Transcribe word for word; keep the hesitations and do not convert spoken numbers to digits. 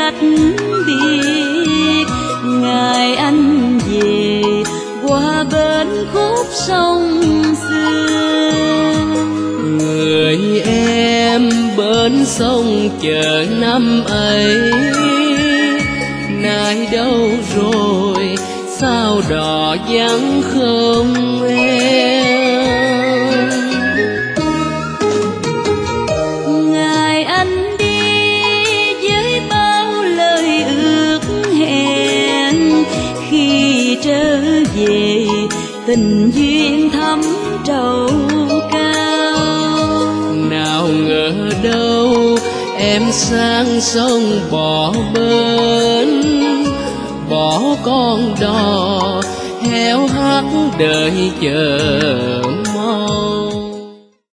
cách biệt. Ngày anh về qua bên khúc sông xưa, người em bên sông chờ năm ấy nay đâu rồi, sao đò vắng không em. ngày anh đi với bao lời ước hẹn, khi trở về tình duyên thắm trầu cao. Nào ngờ đâu em sang sông bỏ bến, bỏ con đò héo hắt đợi chờ